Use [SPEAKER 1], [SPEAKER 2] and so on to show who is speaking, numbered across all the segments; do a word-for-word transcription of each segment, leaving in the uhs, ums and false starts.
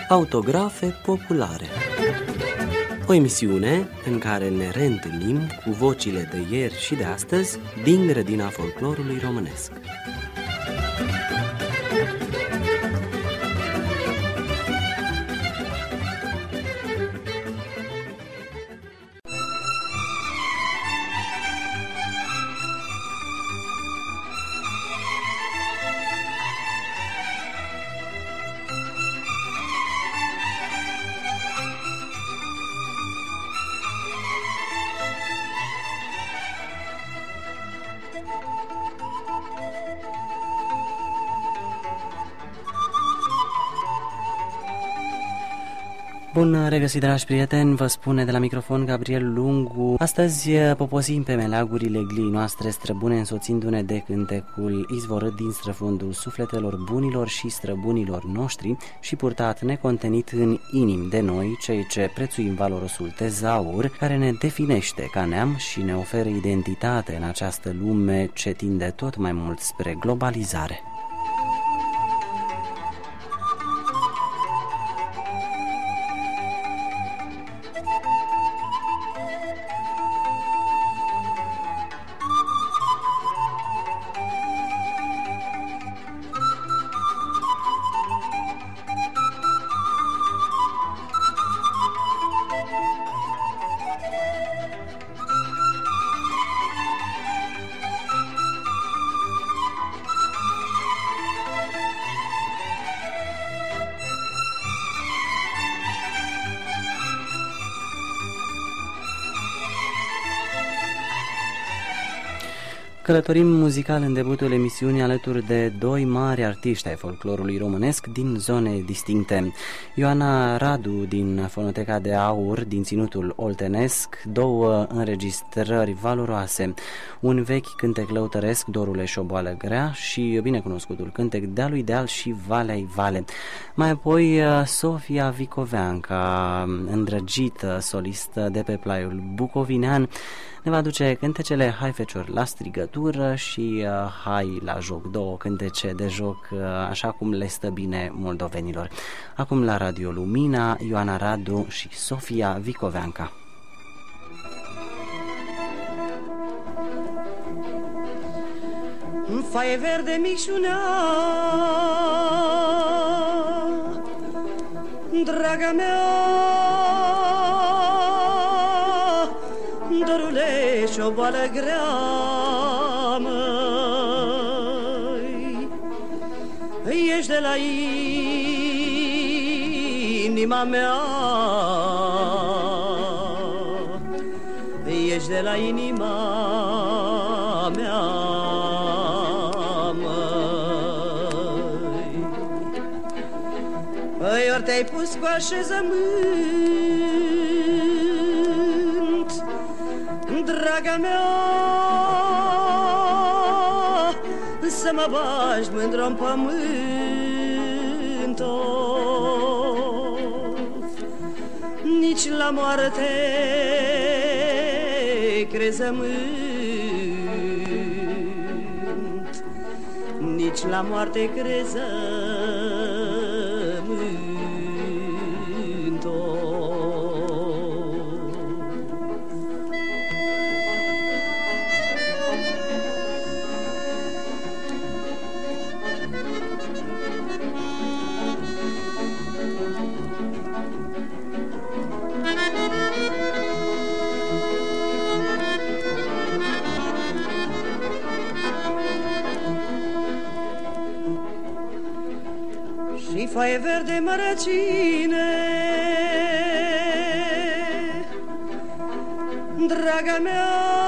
[SPEAKER 1] Autografe populare. O emisiune în care ne reîntâlnim cu vocile de ieri și de astăzi din grădina folclorului românesc. Bun regăsit, dragi prieteni, vă spune de la microfon Gabriel Lungu. Astăzi poposim pe meleagurile glii noastre străbune, însoțindu-ne de cântecul izvorât din străfundul sufletelor bunilor și străbunilor noștri și purtat necontenit în inim de noi, cei ce prețuim valorosul tezaur, care ne definește ca neam și ne oferă identitate în această lume ce tinde tot mai mult spre globalizare. Călătorim muzical în debutul emisiunii alături de doi mari artiști ai folclorului românesc din zone distincte. Ioana Radu din Fonoteca de Aur din Ținutul Oltenesc, două înregistrări valoroase, un vechi cântec lăutăresc, Dorule șoboală grea, și binecunoscutul cântec Dealul Deal și Valea-i Vale. Mai apoi Sofia Vicoveanca, îndrăgită solistă de pe plaiul bucovinean, ne va duce cântecele Hai fecior la strigătură și uh, Hai la joc, două cântece de joc uh, așa cum le stă bine moldovenilor. Acum la Radio Lumina, Ioana Radu și Sofia Vicoveanca.
[SPEAKER 2] În faie verde micșunea, draga mea, dorule șoboală grea, măi, ești de la inima mea, ești de la inima mea, măi. Păi ori te-ai pus cu așezământ, draga mea, să mă bagi mândr-o-n pământ, of, nici la moarte crezământ, nici la moarte crezământ, of. Și foaie verde mărăcine, draga mea,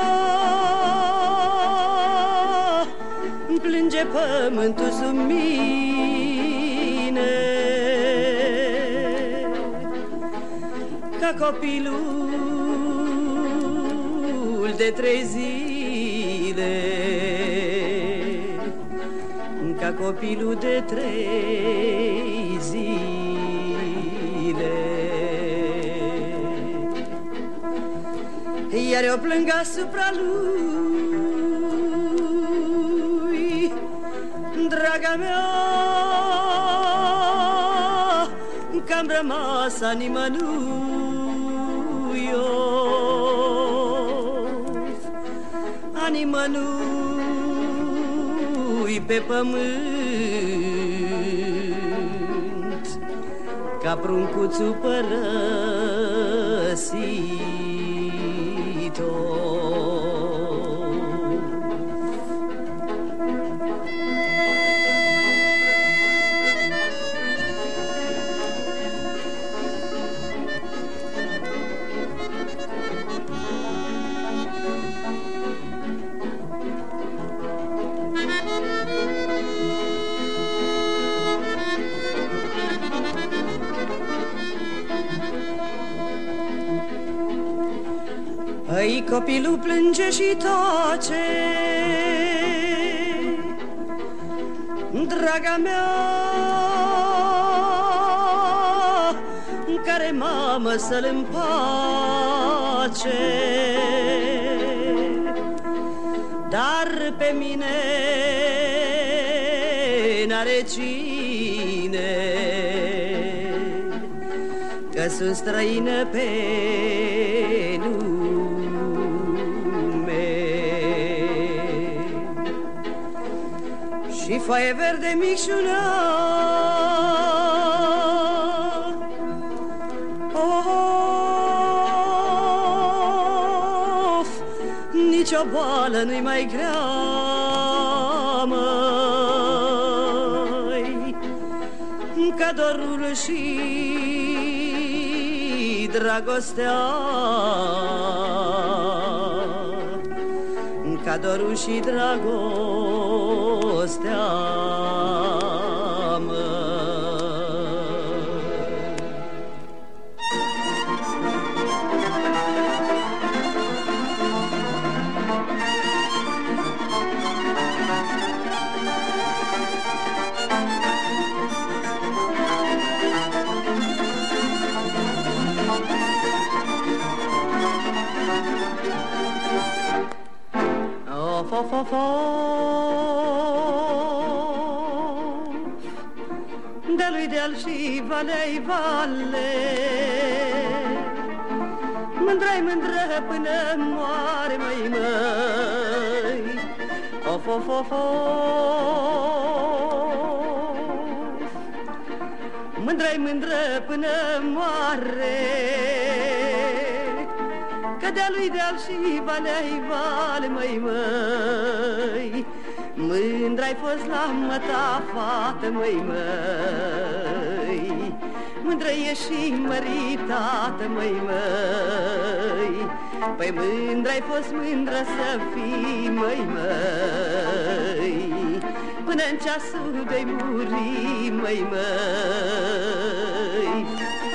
[SPEAKER 2] îmi plânge pământul sub mine, ca copilul de trei zile, ca copilul de trei zile. Iar eu plâng asupra lui, draga mea, ca că-am rămas a nimănui a nimănui pe pământ, ca pruncuțul părăsit-o. Ei, copilul plânge și tace, draga mea, care mamă să-l împace. Dar pe mine n-are cine, că sunt străină pe lume. Și foaie verde micșuna, of, nici o boală nu-i mai grea, măi, ca dorul și dragostea, ca dorul și dragostea, mă. Of, of, of, of, de-a-lui deal și valei vale, mândrai mândră până moare, măi, măi. Of, of, of, of, mândrai mândră până moare, că de-a-lui deal și valei vale, măi, măi. Mândr-ai fost la măta fată, măi, măi. Mândră e și măritată, măi, măi. Păi mândr-ai fost mândră să fii, măi, măi, până-n ceasul de-ai muri, măi, măi.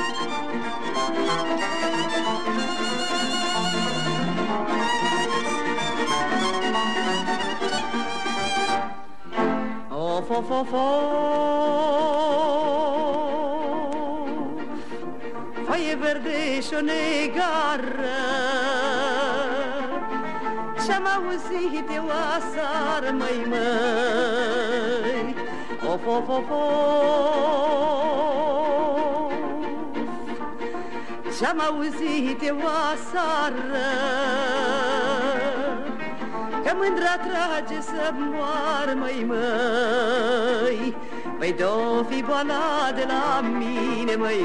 [SPEAKER 2] Of, of, of, of, foaie verde și-o negară, și-am auzit eu asară, măi, măi. Of, of, of, of, și-am auzit eu asară, că mândra trage să moară, măi, măi. Păi de-o fi boala de la mine, măi,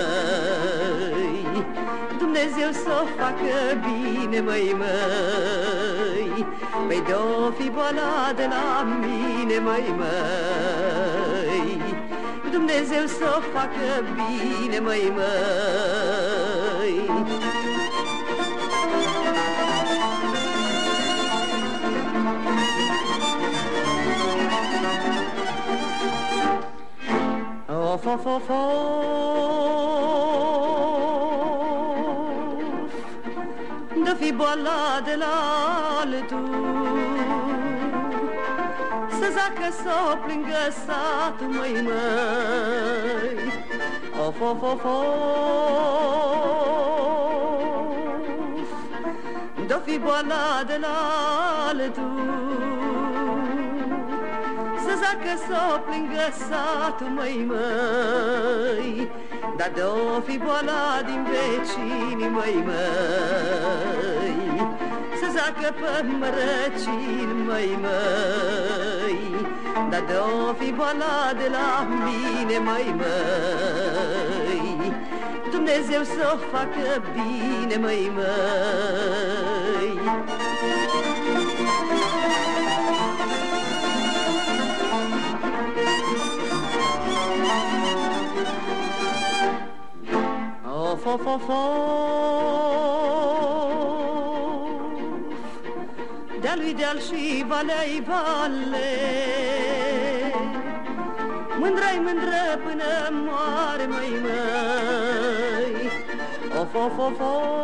[SPEAKER 2] măi, Dumnezeu s-o facă bine, măi, măi. Păi de-o fi boala de la mine, măi, măi, Dumnezeu s-o facă bine, măi, măi. Of, of, of, of, de fi boala de la altul, să zacă s-o plângă satul, măi, măi. Of, of, of, of, de fi boala de la altul, să zacă s-o plângă satul, măi, măi. dar de-o fi boala din vecini, măi, măi, să zacă pe mărăcini, măi, măi, dar de-o fi boala de la mine, măi, măi, Dumnezeu să o facă bine, măi, măi. Of, of, of, of, de-a-lui deal și valea-i vale, mândra-i mândră până moare, măi, măi. Of, of, of,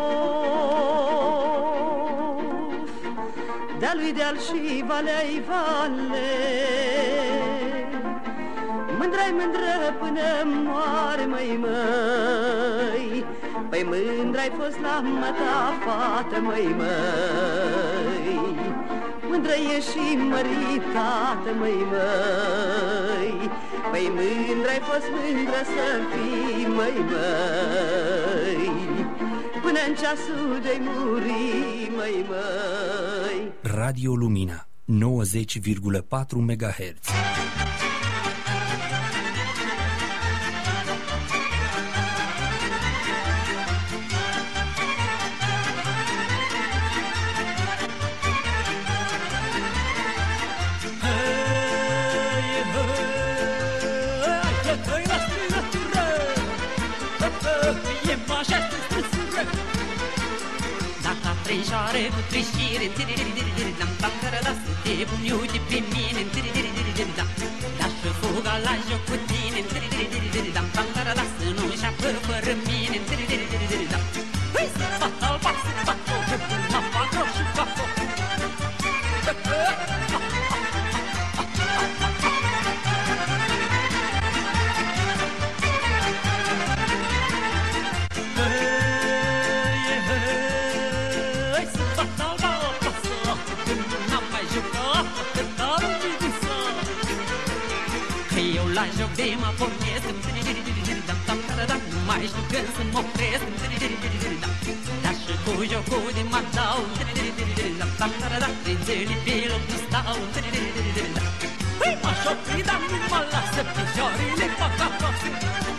[SPEAKER 2] of, de-a-lui deal și valea-i vale, mândra-i mândră până moare, măi, măi. Păi mândra-i fost la măta fată, măi, măi, mândră-i e și măritată, măi, măi. Păi mândra-i fost mândră să fii, măi, măi, până-n ceasul de-i muri, măi, măi.
[SPEAKER 3] Radio Lumina nouăzeci virgulă patru megahertz.
[SPEAKER 4] Trișoare cu trișire, dam dam da să te pun eu de pe mine, da și fuga la joc cu tine, dam dam da să nu șapă fără mine, da. Hai să fac alba, să fac foc, mă fac roș și fac foc. La joc de mă pornesc, nu mai știu când să mă opresc, dar și cu jocul de mă dau, prințele pe loc nu stau. Păi m-aș opri, dar nu mă lasă picioarele fac aproape.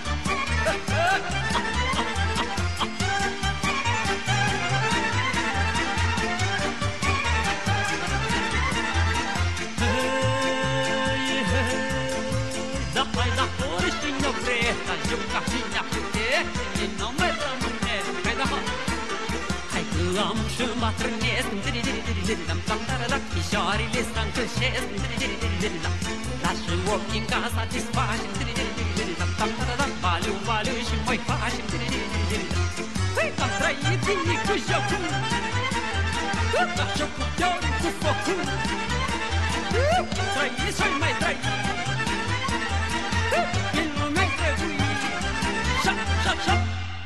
[SPEAKER 4] Am și mă trânesc, picioarele să încălșesc, dar și ochii în casa disfaci, valiu, valiu și mai faci. Păi am trăit din mic cu jocul, ca jocul de-ori cu focul, trăit și mai trăit, din lumea-i trebuie, șap, șap, șap.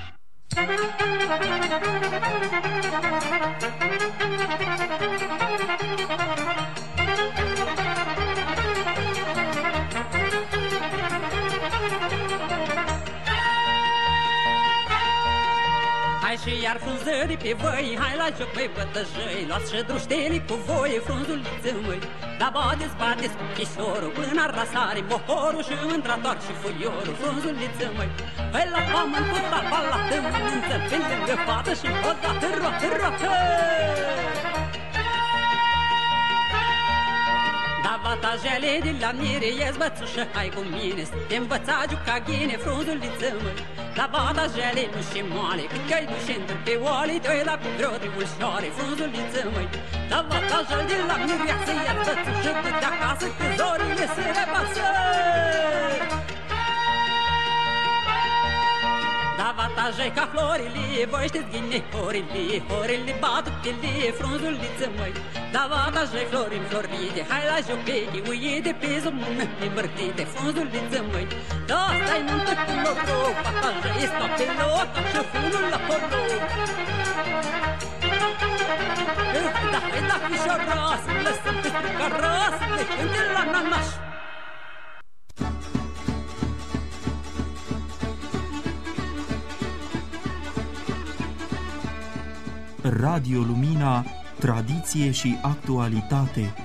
[SPEAKER 4] Hai și iar frunzării pe voi, hai la joc, măi, bătăjăi, luați și druștelii cu voi, frunzuliță, măi, da bateți, bateți cu chisorul, până ar rasare mohorul și mândrator și fuiorul, frunzuliță, măi. Hai la pământ cu tapa la tămânță, pe lângă fată și odată roată, roată. Da batajele de la mire, ies bățușă, hai cu mine, să te învăța juca ghine, frunzuliță, măi. Da batajele nu și moale, cât că-i dușentă pe oale, te-oi la pe vreo de ulșoare, frunzuliță, măi. Da batajele de la mire, ia să ies bățușă, du-te acasă, că zorile se repasă. Da batajai ca florile, voi știți ghine, horile, horile, batutele, frunzuliță, măi. Da batajai florin, floride, hai la jopechi, uite pe zămână, îmbărtite, frunzuliță, măi. Da, stai nuntă cu noroc, batajai sta pe loc, ca și funul la poloc. Da, hai da, fișoară, lăsăm pe stricară, să ne cânte la nanaș.
[SPEAKER 5] Radio Lumina, tradiție și actualitate.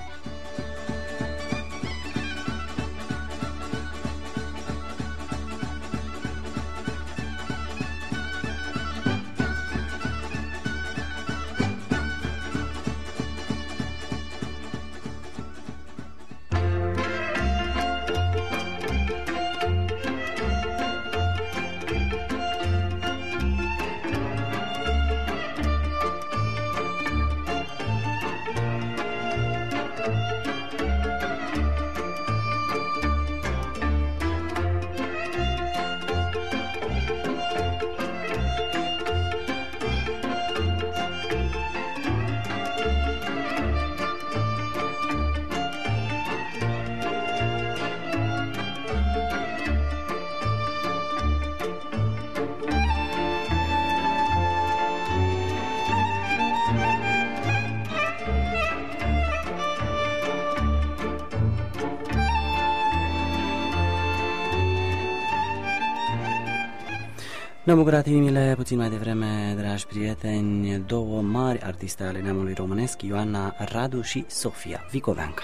[SPEAKER 1] Ne-au bucurat inimile puțin mai devreme, dragi prieteni, două mari artiste ale neamului românesc, Ioana Radu și Sofia Vicoveanca.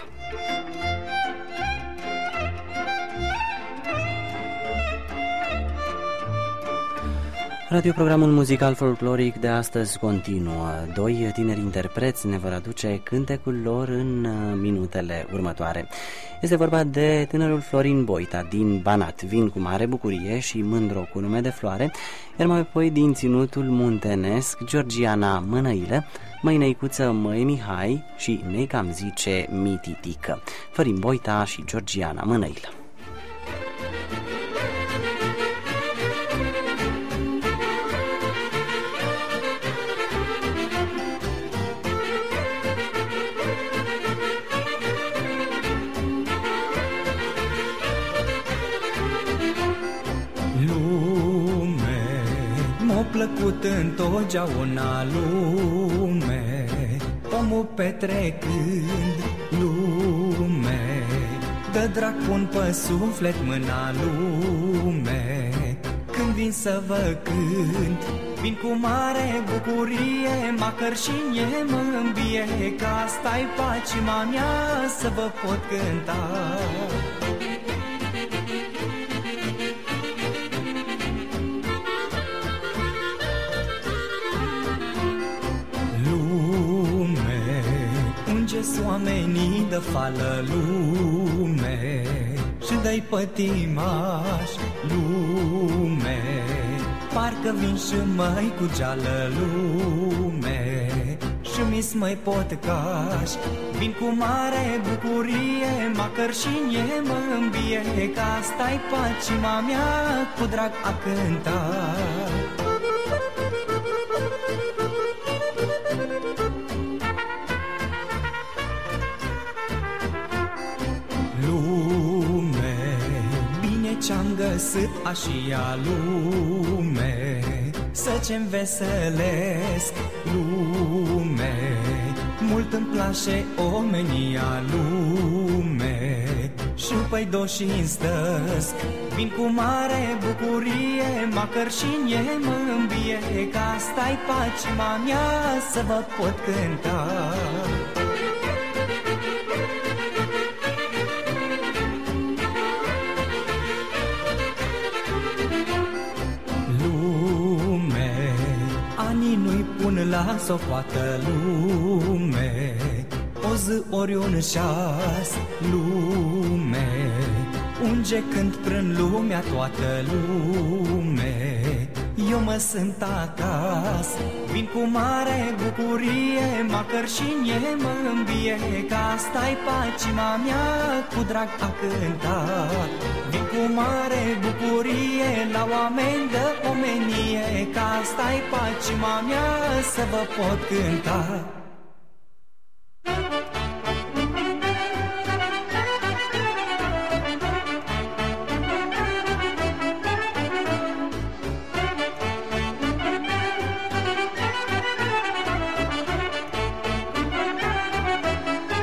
[SPEAKER 1] Radioprogramul muzical folcloric de astăzi continuă. Doi tineri interpreți ne vor aduce cântecul lor în minutele următoare. Este vorba de tânărul Florin Boita din Banat, Vin cu mare bucurie și Mândro cu nume de floare, iar mai apoi din Ținutul Muntenesc, Georgiana Mănăilă, Măi Neicuță, Măi Mihai și Ne cam zice Mititică. Florin Boita și Georgiana Mănăilă.
[SPEAKER 6] Plăcut întotdeauna lume, omul petrecând lume, dă drac pun pe suflet mâna lume. Când vin să vă cânt, vin cu mare bucurie, macăr și mie mă îmbie, că asta-i pacima mea să vă pot cânta. Oamenii de fală lume și dă-i pătimaș lume, parcă vin și măi cu geală lume și mi-s măi potcaș. Vin cu mare bucurie, macăr și mie mă îmbie, că asta-i pacima mea cu drag a cânta. Ce-am găsit așa lume, să ce-mi veselesc lume, mult îmi place omenia lume, și păi doși-n stăsc. Vin cu mare bucurie, macăr și mie mă îmbie, că asta-i pacima mea să vă pot cânta. La socoată lume, o zi ori un șas lume, unge când prân lumea toată lume, eu mă sunt acasă. Vin cu mare bucurie, macăr și mie mă îmbie, că asta-i pacima mea cu drag a cântat. Vin cu mare bucurie, la oameni de omenie, că asta-i pacima mea să vă pot cânta.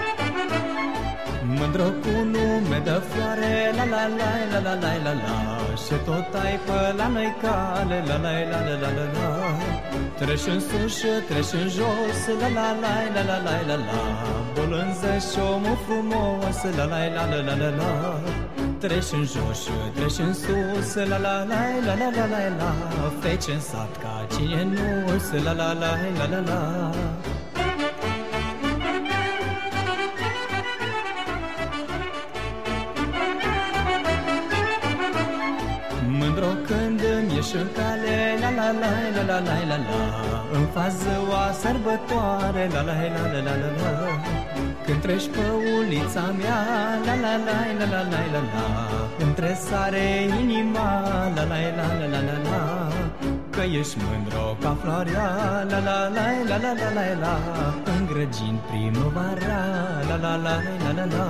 [SPEAKER 6] Mândro cu nume de floare, la la la la la la la la. și tot ai pe la noi cale, la la la la la la la. Treci în sus și treci în jos, la la la la la la la la. Bolânză și omul frumos, la la la la la la la. Treci în jos și treci în sus, la la la la la la la la. Feci în sat ca cine nu, la la la la la la. Mândro când îmi ieși în cale, la la la la la la la la. În fază o sărbătoare, la la la la la la la. Când treci pe ulița mea, la la la la la la la la. Între sare inima, la la la la la la la. Că ești mândro ca floarea, la la la la la la la la. Îngrăgind primăvara, la la la la la la.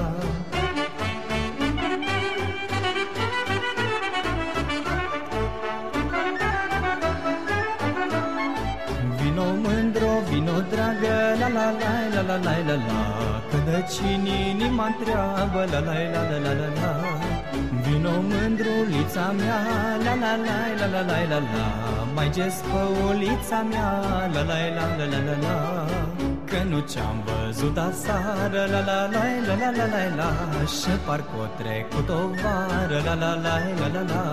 [SPEAKER 6] Vino mândro, vino dragă, la la la la la la la la. Că de cine inima întreabă, la la la la la la la. Vino mândrulița mea, la la la la la la la la. Mai gest pe ulița mea, la la la la la la la. Că nu ce-am văzut aseară, la la la la la la la la. Și parcă o trecut o vară, la la la la la la.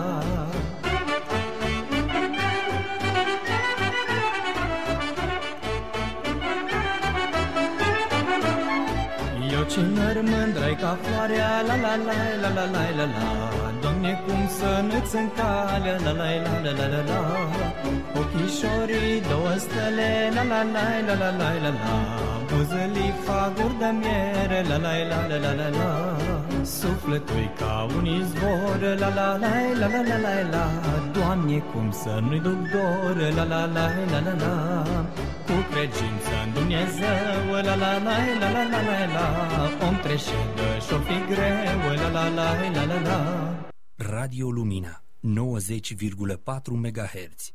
[SPEAKER 6] Eu cinăr mândrai ca floarea, la la la la la la la la. Doamne, cum să nu-ți încalea, la la la la la la la. Ochișorii două stele, la la la la la la la la. Buzălii faguri de miere, la la la la la la la. Sufletul-i ca un izvor, la la la la la la la la. Doamne, cum să nu-i duc dor, la la la la la la. Cu credință în Dumnezeu, la la la la la la la la. Om trece de și-o fi greu, la la la la la la.
[SPEAKER 3] Radio Lumina, nouăzeci virgulă patru megahertz.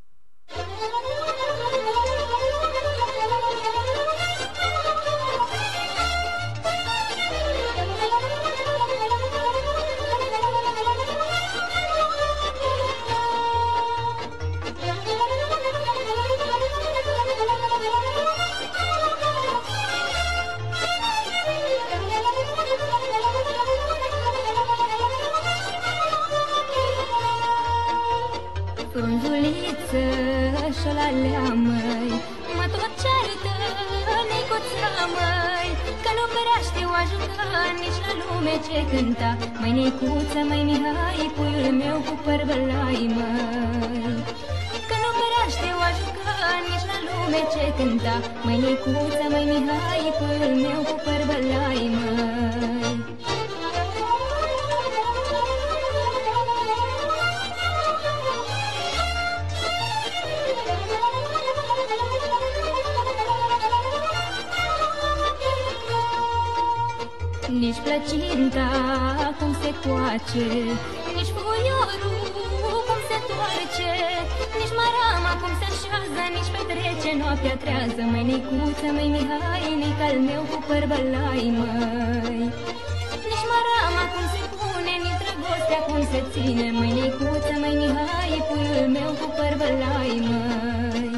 [SPEAKER 7] Frunzuliță și-o-la-lea, măi, mă tot ceartă necoța, măi. Că nu părea știu a juca nici la lume ce cânta. Măi, Necuță, măi, Mihai, puiul meu cu păr bălai, măi. Că nu părea știu a juca nici la lume ce cânta. Măi, Necuță, măi, Mihai, puiul meu cu păr bălai, măi. Nici plăcinta cum se coace, nici puiorul cum se toarce, nici marama cum se așează, nici petrece noaptea trează. Măi, Necuță, măi, Mihai, nici al meu cu păr bălai, măi. Nici marama cum se pune, nici dragostea cum se ține. Măi, Necuță, măi, Mihai, puiul meu cu păr bălai, măi.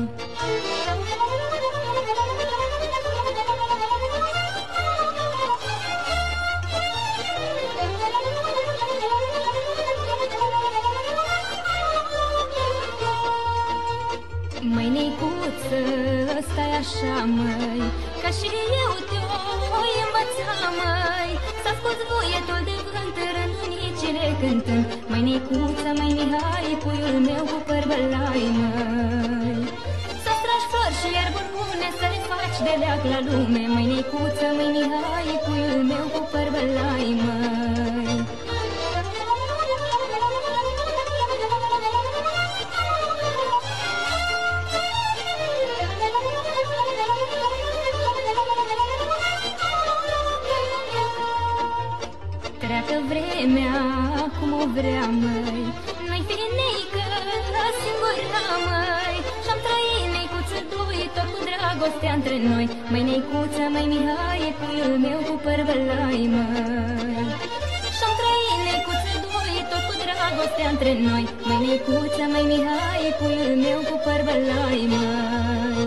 [SPEAKER 7] Măi, Necuță, stai așa, măi, ca și eu te-o învăța, măi. S-a scos voietul de vânt, rândunicile cântând. Măi, Necuță, măi, Mihai, puiul meu cu păr bălai, măi. Să stragi flori și ierburi bune, să le faci de leac la lume. Măi, Necuță, măi, Mihai, puiul meu cu păr bălai, măi. Treacă vremea cum o vrea, măi, noi fi neică singura, măi. Și-am trăit, Necuță, doi, tot cu dragostea între noi. Măi, Necuță, măi, Mihai, puiul meu cu păr bălai, măi. Și-am trăit, Necuță, doi, tot cu dragostea dragostea între noi. Măi Nicuță, măi Mihai, puiul meu cu păr bălai, măi.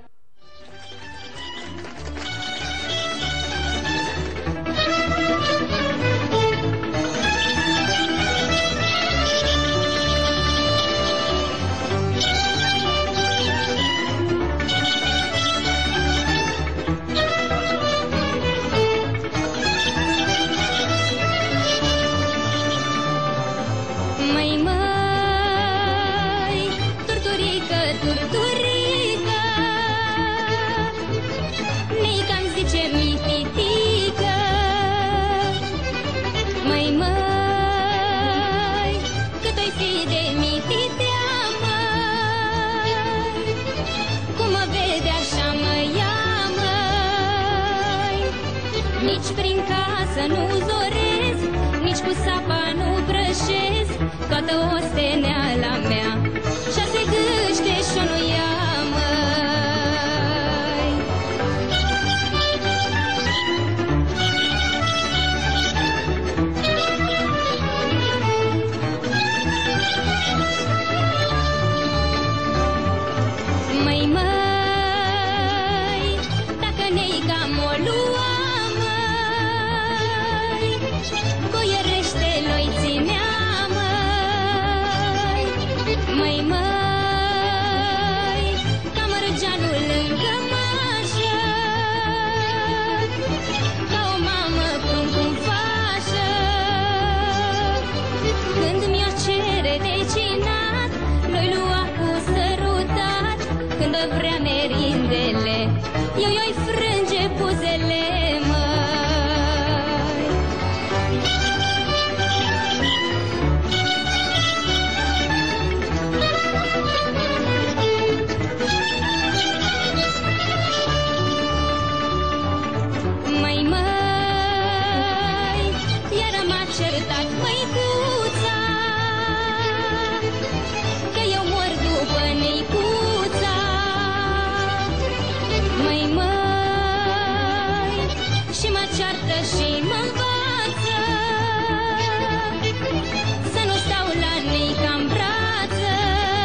[SPEAKER 7] Nici prin casă nu zorez, nici cu sapa nu brășez. Toată osteneala mea șase gâște și-o nu ia, măi. Măi, măi, dacă ne-i cam o lua, măi, măi, ca mărgeanul în cămașă, ca o mamă prunc-n fașă. Când mi-o cere de cinat, noi lua cu sărutat. Când o vrea merindele, eu i-o-i frânge buzele, măi. Și mă învață să nu stau la Nica-n brață.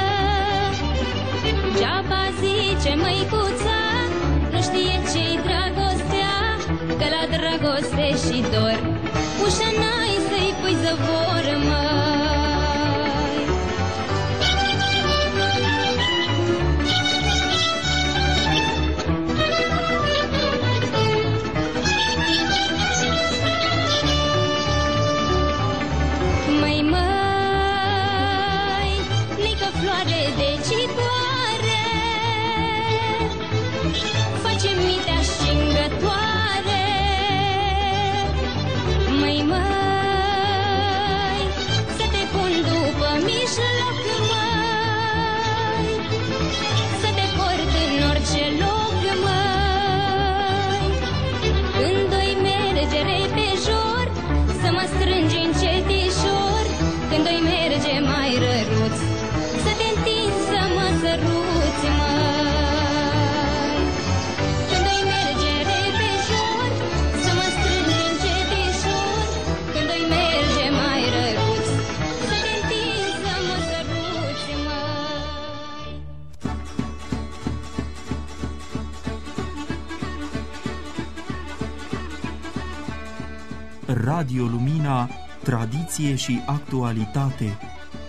[SPEAKER 7] Geaba zice măicuța, nu știe ce-i dragostea, că la dragoste și dor ușa n-ai să-i pui zăvor, măi.
[SPEAKER 5] Radio Lumina, tradiție și actualitate.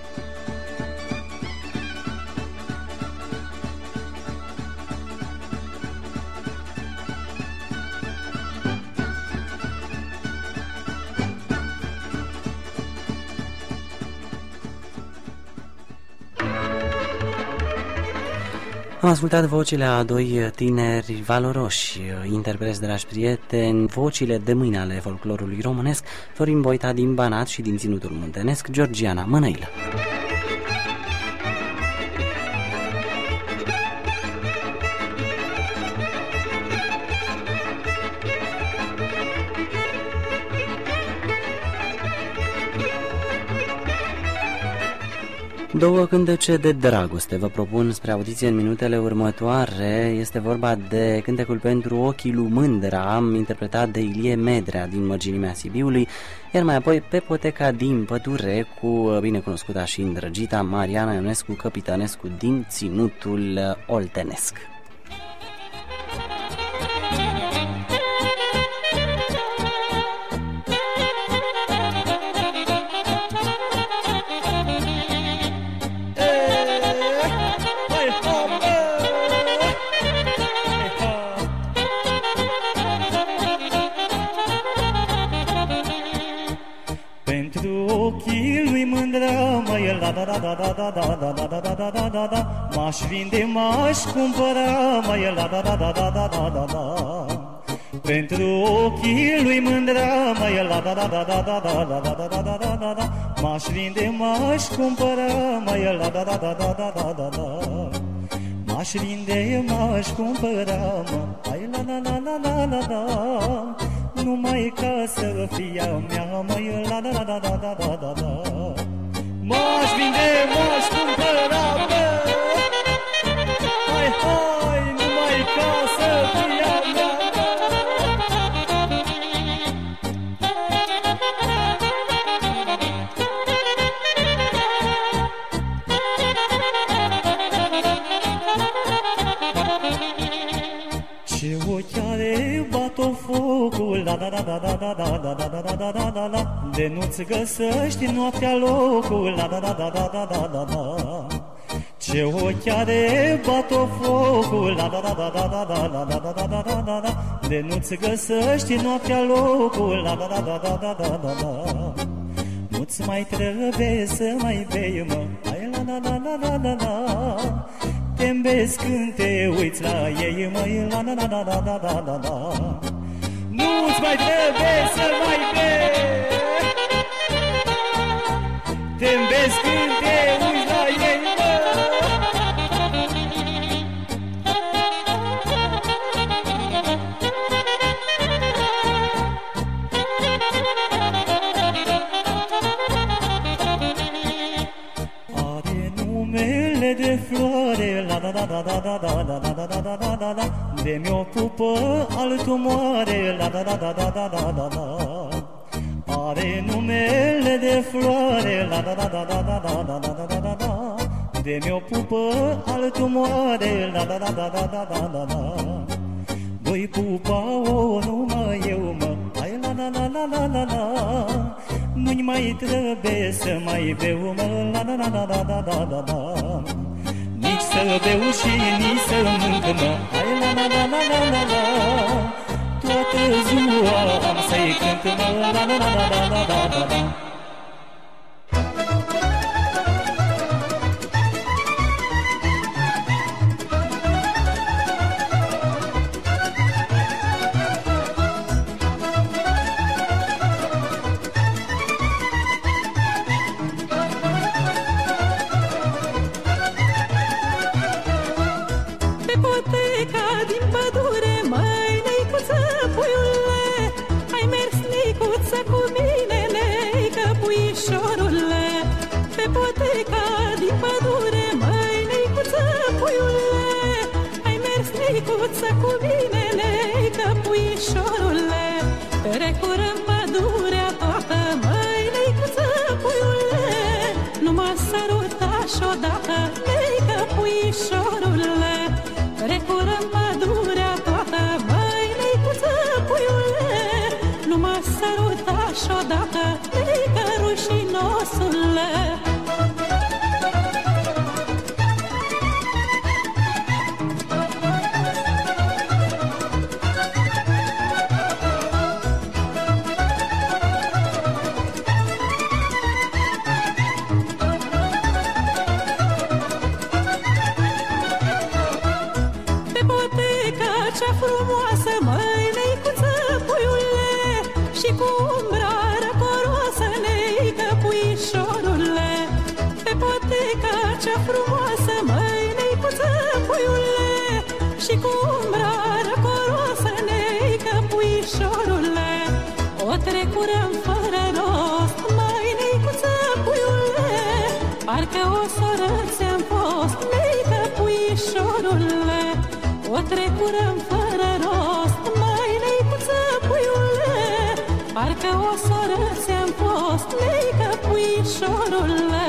[SPEAKER 1] Am ascultat vocile a doi tineri valoroși, interpreți, dragi prieteni, vocile de mâine ale folclorului românesc, Florin Boita din Banat și din Ținutul Muntenesc, Georgiana Mănăilă. Două cântece de dragoste vă propun spre audiție în minutele următoare. Este vorba de cântecul Pentru ochii lui Mândra, interpretat de Ilie Medrea din Mărginimea Sibiului, iar mai apoi Pe poteca din pădure cu binecunoscuta și îndrăgita Mariana Ionescu Căpitanescu din Ținutul Oltenesc.
[SPEAKER 8] M-aș vinde, m-aș cumpăra, mai la da da da da da da da da. Pentru ochii lui Mândra, mai la da da da da da da da da da da da da da. M-aș vinde, m-aș cumpăra, mai la da da da da da da da da. M-aș vinde, m-aș cumpăra, mai la la la la la la la. Numai ca să fie a mea, mai la da da da da da da da da. M-aș vinde, m-aș cumpăra, bă. Hai, hai, numai ca să fie a mea, bă. Ce ochi are, bat-o focul, da da da da da da da da da da da da da da. De nu-ți găsești noaptea locul, da da da da da da da da da. Ce ochi are, bat-o focul, da da da da da da da da da da da da da da. De nu-ți găsești noaptea locul, da da da da da da da da da. Nu-ți mai trebuie să mai bei, mă, hai la la la la la la la. Te-mbezi când te uiți la ei, măi, la la la la la la la la la. Nu-ți mai trebuie să mai bei. Te-mbezi când te uiți la ei, mă. Are numele de floare, la da da da da da da da da da da da da da. De mi-o pupă, altul moare, la da da da da da da da da. Are numele de floare, la da da da da da da da da da da da. De mi-o pupă, altul moare, la da da da da da da da da. Voi pupa-o numai eu, mă, hai la la la la la la la. Nu-i mai trebuie să mai beau, mă, la la la la la la la la la. Nici să beau și nici să mânc, mă, hai la la la la la la la. Toată ziua am să-i cânt, mă, la la la la la la la la la.
[SPEAKER 9] Cu mine, neică, puișorule, recurăm pădurea toată, măi, neicuță, puiule. Nu m-a sărutat și-odată, neică, puișorule, recurăm pădurea toată, măi, neicuță, puiule. Nu m-a sărutat și-odată, neică, rușinosule. parcă o soră ți-am fost, neică puișorule, o trecurăm fără rost, mai neicuță puiule, parcă o soră ți-am fost, neică puișorule.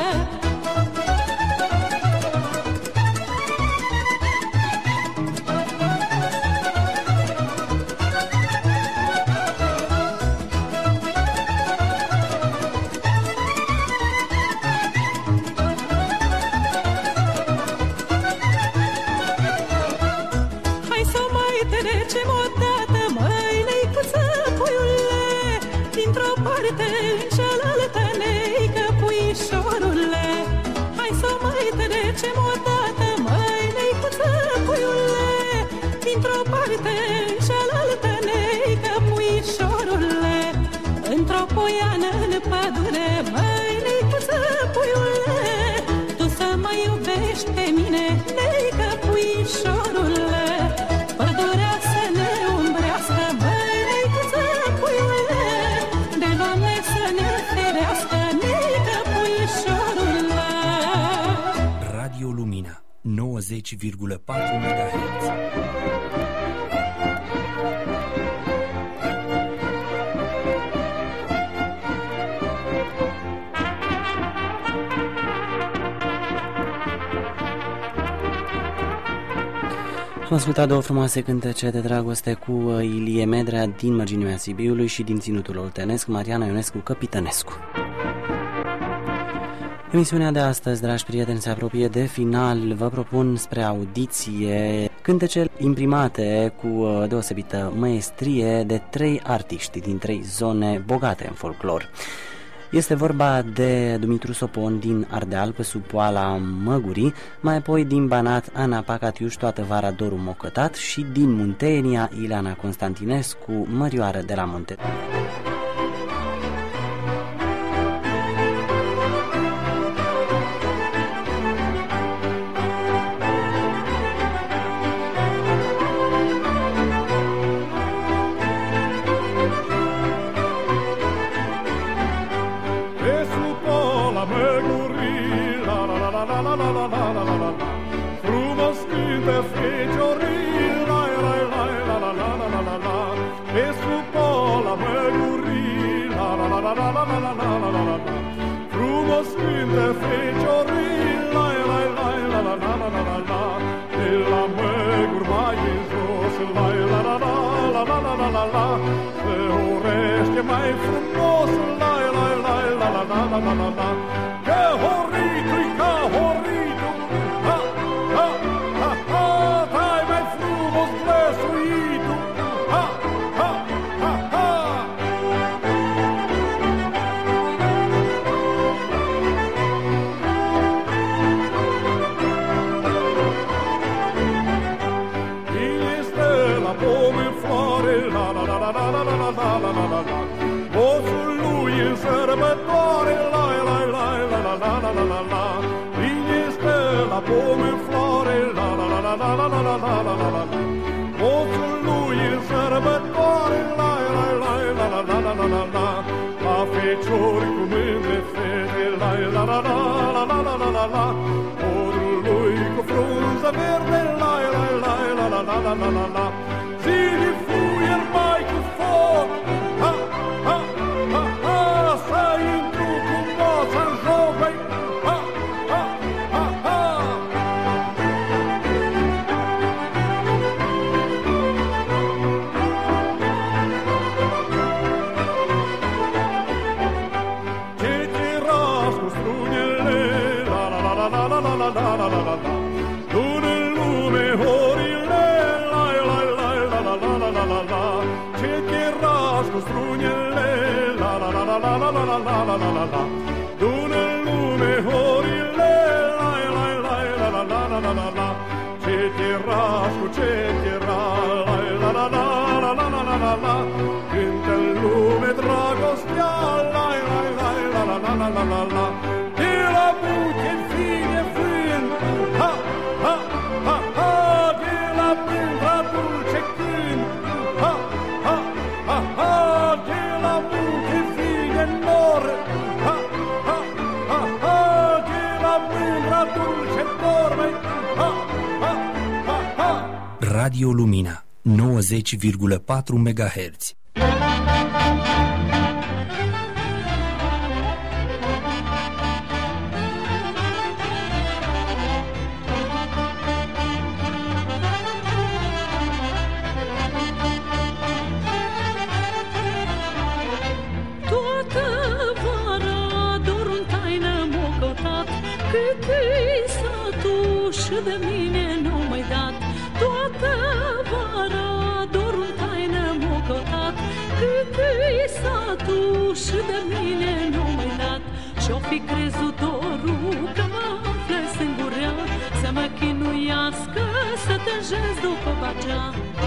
[SPEAKER 3] nouăzeci virgulă patru megahertz.
[SPEAKER 1] Am ascultat două frumoase cântece de dragoste cu Ilie Medrea din Mărginimea Sibiului și din Ținutul Oltenesc, Mariana Ionescu Căpitănescu. Emisiunea de astăzi, dragi prieteni, se apropie de final. Vă propun spre audiție cântece imprimate cu deosebită maestrie de trei artiști din trei zone bogate în folclor. Este vorba de Dumitru Sopon din Ardeal, pe sub poala Măgurii, mai apoi din Banat Ana Pacatiuș, toată vara Doru Mocătat, și din Muntenia Ileana Constantinescu, Mărioară de la Munte.
[SPEAKER 10] Mai frumos, la la la la la la la la la. Că horitu-i ca horitu, ha ha ha ha. Tai mai frumos blăsuitu, ha ha ha ha. Cine stă la pom în floare, la la la la la la la la la la la. Osul lui în sărbătoare, la la la la la la la la la la. Cine stă la pom în floare, la la la la la la la la la la la la. Osul lui în sărbătoare, la la la la la la la la la la. La feciori cu mândre fete, la la la la la la la la la la. Odul lui cu frunză verde, la la la la la la la la la la. Zile fluier mai cu foc, ha ha ha ha. Să intru cu moța în joc, băi, ha ha ha ha. Ce te ras cu strunele, la la la la la la la la la la la la. Tu-n în lume horile, la la la la la la la la la la. Ce te ras cu strunele, la la la la la la la la la la la la. Tu-n în lume horile, la la la la la la la la la la. Ce te ras cu ce te ras, la la la la la la la la la. Cântă în lume dragostea, la la la la la la la la la la. De la buche vine vânt, ha ha ha ha. De la pândra dulce cânt, ha ha ha ha. De la buche vine nor, ha ha ha ha. De la
[SPEAKER 3] Radio Lumina nouăzeci virgulă patru megahertz.
[SPEAKER 9] De mine n-au mai dat toată vara, dorul în taină m-a căutat. Cât-i satul și de mine n-au mai dat. Și-o fi crezut dorul că mă află singurea, să mă chinuiască, să tânjesc după bacea.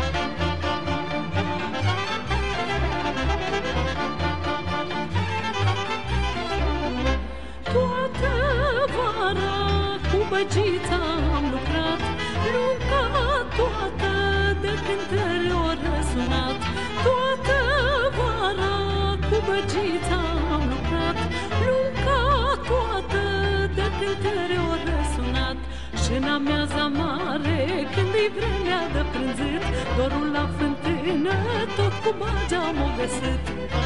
[SPEAKER 9] Toată vara cu băgița am lucrat, lunga toată de cântări o răsunat. Toată vara cu băgița am lucrat, lunga toată de cântări o răsunat. Și în amiaza mare, când-i vremea de prânzit, dorul la fântână tot cu bagea m-o găsit.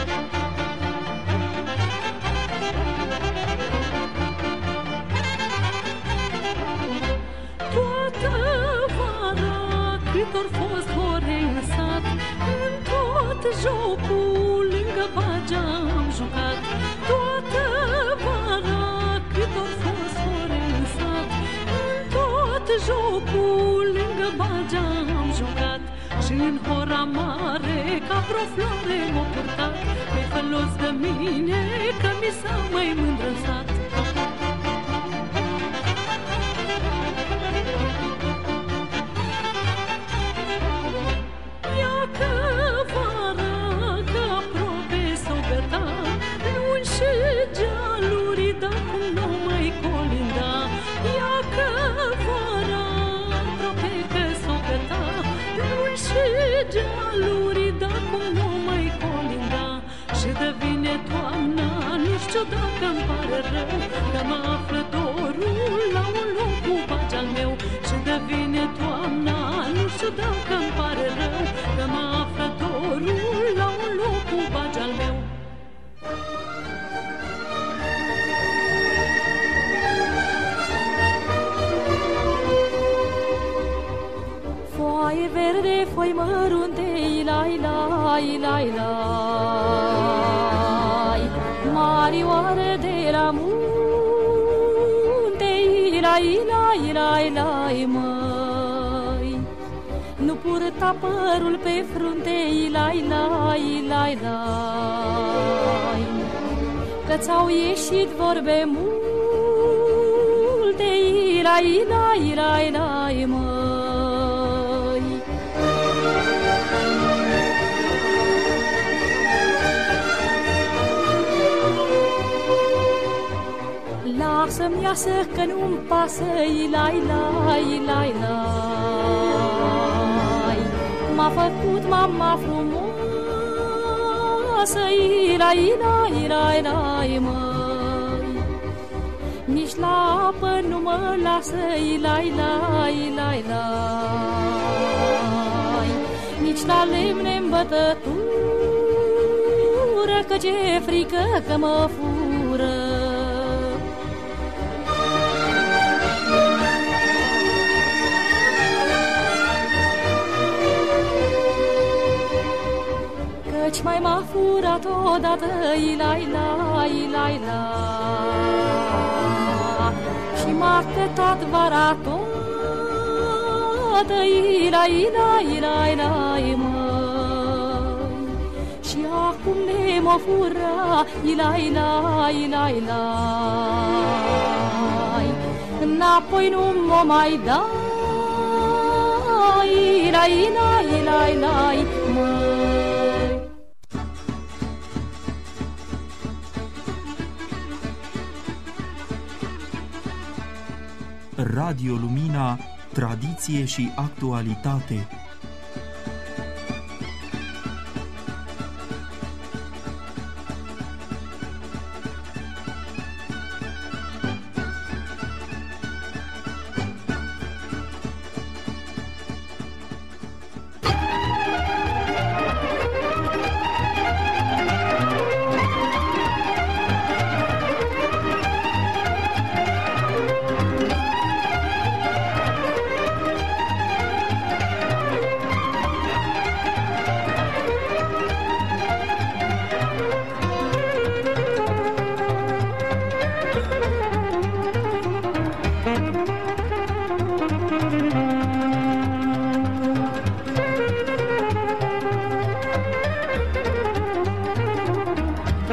[SPEAKER 9] Cât-or fost ore în sat, în tot jocul lângă bagea am jucat. Toată vara cât-or fost ore în sat, în tot jocul lângă bagea am jucat. Și în hora mare ca vreo floare m-a purtat, pe-i fălos de mine că mi s-a mai mândră în sat. Dacă-mi pare rău că mă află dorul la un loc cu bagea-l meu. Și devine toamna, nu știu dacă-mi pare rău că mă află dorul la un loc cu bagea-l meu. Foaie verde, foi mărunte, ilai, ilai, ilai, ilai, marioare de la munte, ilai, ilai, ilai, ilai, măi. Nu purta părul pe frunte, ilai, ilai, ilai, ilai, că ți-au ieșit vorbe multe, ilai, ilai, ilai, ilai, măi. Lasă-mi iasă că nu-mi pasă, ilai, ilai, ilai, ilai, m-a făcut mama frumoasă, ilai, ilai, ilai, ilai, măi. Nici la apă nu mă lasă, ilai, ilai, ilai, ilai, nici la lemne-n bătătură, că ce frică că mă fură. Căci mai m-a furat odată, ilai, ilai, ilai, ilai, și m-a cătat vara toată, ilai, ilai, ilai, ilai, măi. Și acum ne m-o fura, ilai, ilai, ilai, ilai, înapoi nu m-o mai da, ilai, ilai, ilai, ilai, măi.
[SPEAKER 5] Radio Lumina, tradiție și actualitate.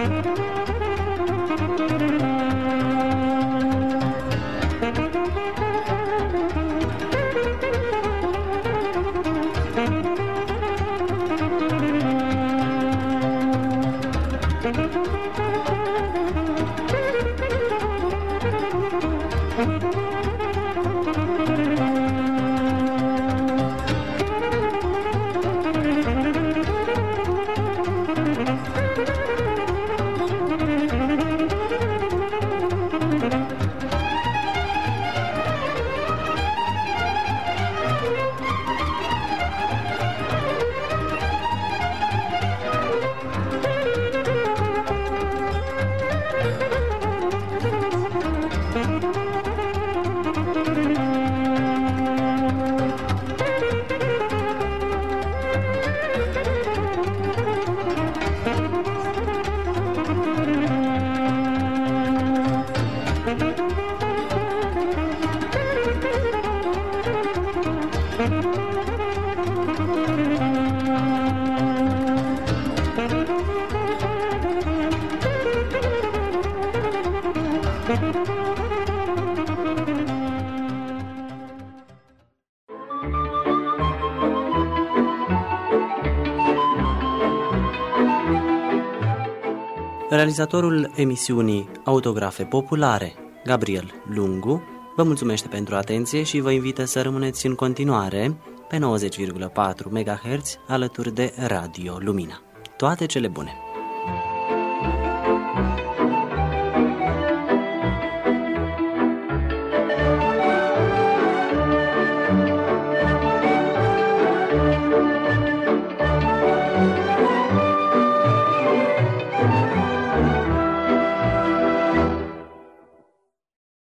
[SPEAKER 1] Realizatorul emisiunii Autografe Populare, Gabriel Lungu, vă mulțumește pentru atenție și vă invită să rămâneți în continuare pe nouăzeci virgulă patru megahertz alături de Radio Lumina. Toate cele bune!